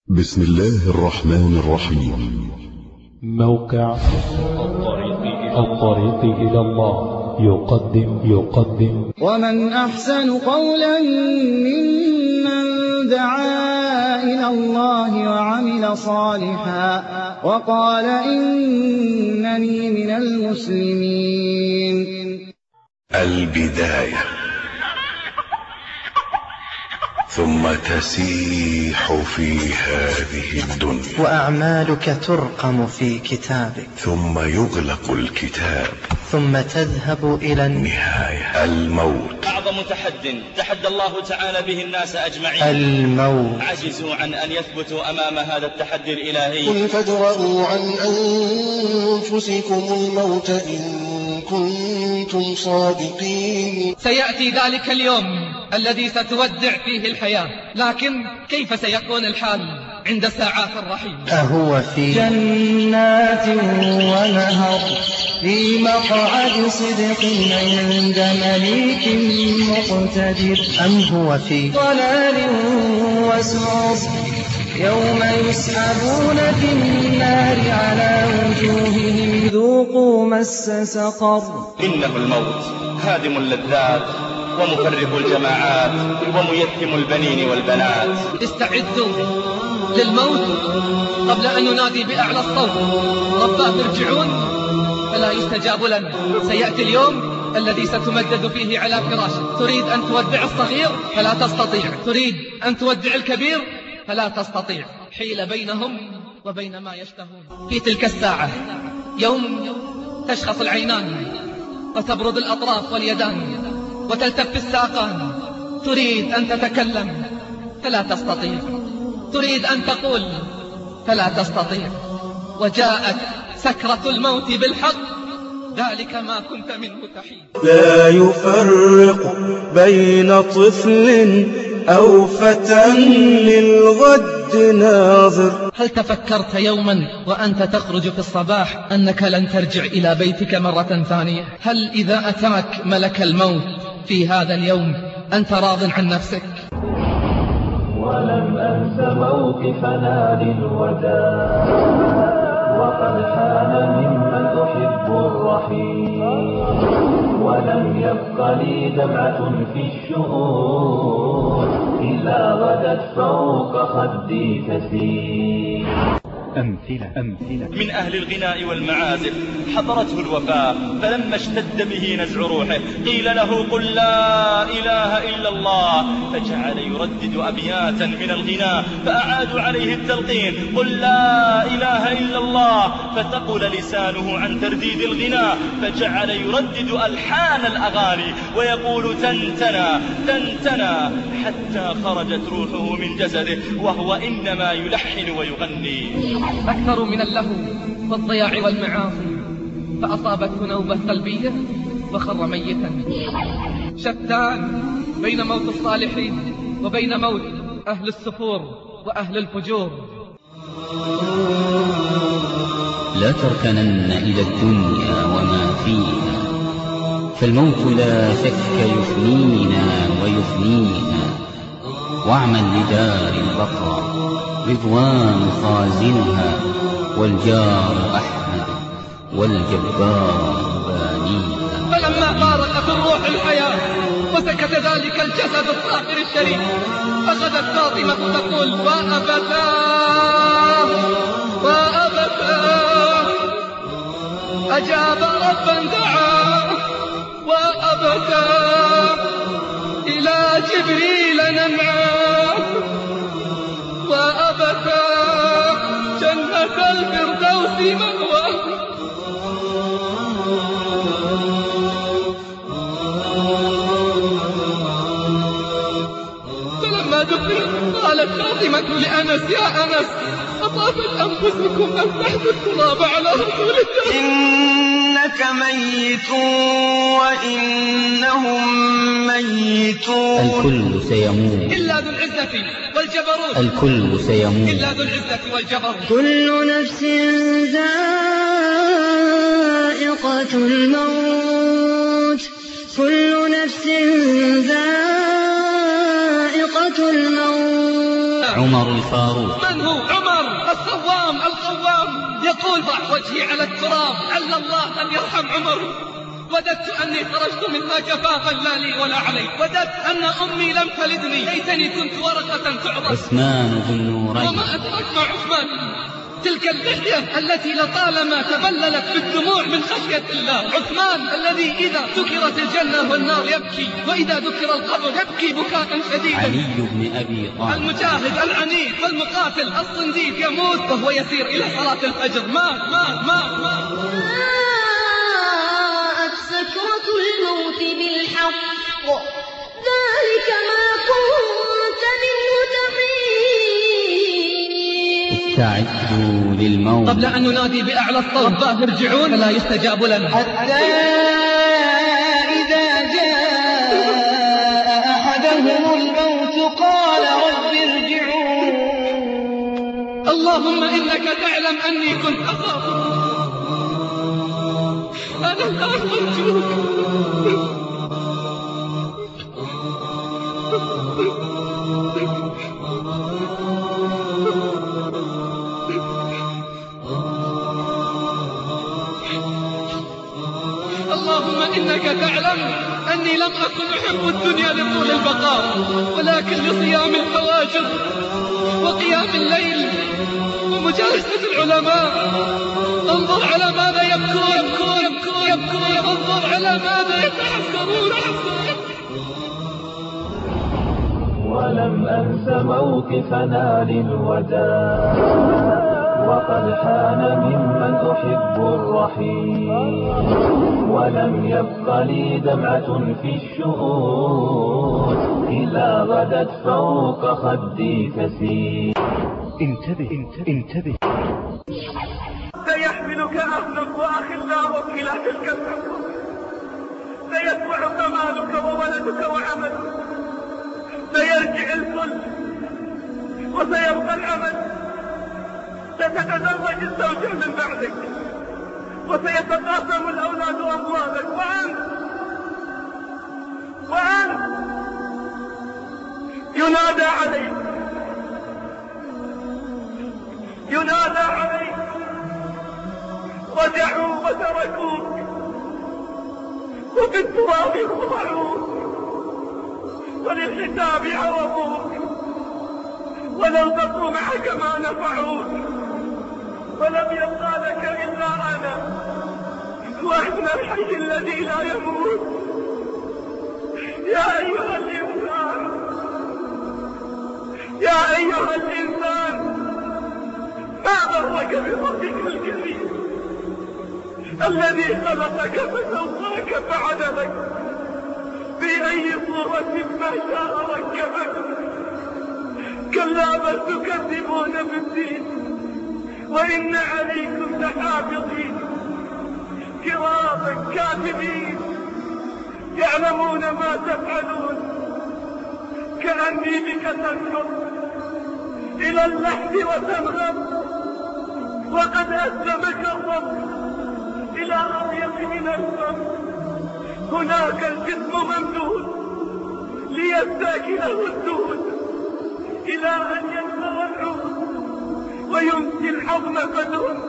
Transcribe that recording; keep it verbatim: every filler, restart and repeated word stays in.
بسم الله الرحمن الرحيم. موقع الطريق إلى الله يقدم يقدم ومن أحسن قولا ممن دعا إلى الله وعمل صالحا وقال إنني من المسلمين. البداية ثم تسيح في هذه الدنيا، وأعمالك ترقم في كتابك، ثم يغلق الكتاب، ثم تذهب إلى النهاية، الموت. أعظم تحد تحدى الله تعالى به الناس أجمعين، الموت. عجزوا عن أن يثبتوا أمام هذا التحدي الإلهي. قل فادرءوا عن أنفسكم الموت إن كنتم صادقين. سيأتي ذلك اليوم الذي ستودع فيه الحياة، لكن كيف سيكون الحال عند ساعات الرحيل؟ أهو في جنات ونهر في مقعد صدق عند مليك مقتدر، أم هو في ضلال وسعر يوم يسحبون في النار على وجوههم ذوقوا مس سقر. إنه الموت هادم اللذات ومفرق الجماعات وميتم البنين والبنات. استعدوا للموت قبل أن ننادي بأعلى الصوت رباه ارجعون فلا يستجاب لنا. سيأتي اليوم الذي ستمدد فيه على فراشك، تريد أن تودع الصغير فلا تستطيع، تريد أن تودع الكبير فلا تستطيع، حيل بينهم وبين ما يشتهون. في تلك الساعة يوم تشخص العينان وتبرد الأطراف واليدان وتلتف الساقان، تريد أن تتكلم فلا تستطيع، تريد أن تقول فلا تستطيع، وجاءت سكرة الموت بالحق، ذلك ما كنت منه تحيد. لا يفرق بين طفل أو فتى للغد ناظر. هل تفكرت يوما وأنت تخرج في الصباح أنك لن ترجع إلى بيتك مرة ثانية؟ هل إذا أتاك ملك الموت في هذا اليوم أنت راض عن نفسك؟ ولم أنس موقفنا للوداع وقد حان ممن أحب الرحيل، ولم يبق لي دمعة في الشؤون إلا غدت فوق خدي تسيل. أمثلة أمثلة من أهل الغناء والمعازف حضرته الوفاة، فلما اشتد به نزع روحه قيل له قل لا إله إلا الله، فجعل يردد أبياتا من الغناء فأعادوا عليه التلقين قل لا إله إلا الله، فتقل لسانه عن ترديد الغناء فجعل يردد ألحان الأغاني ويقول تنتنا تنتنا حتى خرجت روحه من جسده وهو إنما يلحن ويغني. أكثر من اللهو والضياع والمعاصي، فأصابته نوبة قلبية وخر ميتا. شتان بين موت الصالحين وبين موت أهل السفور وأهل الفجور. لا تركنن إلى الدنيا وما فيها، فالموت لا شك يفنينا ويفنينا، واعمل لدار البقاء رضوان خازنها، والجار أحمد والجبار بانيها. فلما فارقت الروح الحياة وسكت ذلك الجسد الطاهر الشريف، أخذت فاطمة تقول وأبتاه وأبتاه، أجاب ربا دعاه وأبتاه، إلى جبريل نمعاه وأبتاه، جنة الفردوس مأواه. فلما دفن قالت فاطمة لأنس يا أنس أطابت أنفسكم أن تحثوا التراب على رسول الله؟ إنك ميت وإنهم ميتون. الكل سيموت إلا ذو العزة والجبروت، الكل سيموت إلا ذو العزة والجبروت. كل نفس ذائقة الموت، كل نفس ذائقة الموت. عمر الفاروق. من هو عمر الصوام القوام؟ يقول ضع وجهي على التراب عل الله أن يرحم عمر. وددت أني خرجت منها كفافا لا لي ولا علي. وددت أن أمي لم تلدني، ليتني كنت ورقة تعضد. عثمان ذو النورين. وما أدرك مع عثمان؟ تلك اللحية التي لطالما تبللت بالدموع من خشية الله. عثمان الذي إذا ذكرت الجنة والنار يبكي، وإذا ذكر القبر يبكي بكاء شديدا. علي بن أبي طالب. المجاهد العنيد والمقاتل الصنديد يموت وهو يسير إلى صلاة الفجر. مات مات مات مات. جاءت سكرة الموت بالحق ذلك ما كنت منه تحيد. استعدوا للموت. قبل أن ننادي بأعلى الصوت رباه ارجعون فلا يستجاب لنا. حتى إذا جاء أحدهم الموت قال رب ارجعون. اللهم إنك تعلم أني كنت أخاف. أنا الآن أرجوك. اللهم إنك تعلم أني لم أكن أحب الدنيا لطول البقاء، ولكن لصيام الفواجر وقيام الليل ومجالسة العلماء. انظر على ماذا يبكون يبكون يبكون يبكون انظر على ماذا يتحسرون. ولم أنس موقفنا للوداع، وقد حان ممن أحب الرحيل، ولم يبق لي دمعة في الشؤون إلا غدت فوق خدي تسيل. انتبه انتبه انتبه. سيحملك أهلك وأخلاؤك إلى تلك الحكم، سيتبعك مالك وولدك وعملك، سيرجع الكل وسيبقى العمل، ستتزوج الزوجة من بعدك، وسيتقاسم الأولاد أموالك، وأنت وأنت ينادى عليك ينادى عليك رجعوا وتركوك وفي التراب خضعوك وللحساب عرضوك، ولو بقوا معك ما نفعوك، ولم يبقى لك إلا أنا وأنا الحي الذي لا يموت. يا أيها الإنسان يا أيها الإنسان ما غرك بربك الكريم الذي خلقك فسواك فعدلك في أي صورة ما شاء ركبك. كلا بل تكذبون بالدين وإن عليكم لحافظين كراما كاتبين يعلمون ما تفعلون. كأني بك تنكر إلى اللحد وتنغم، وقد أسلمك الرب إلى أضيق من الفم. هناك الجسم ممدود ليستاكله الدود إلى أن ينفر العود ويمسي الحضن فدون.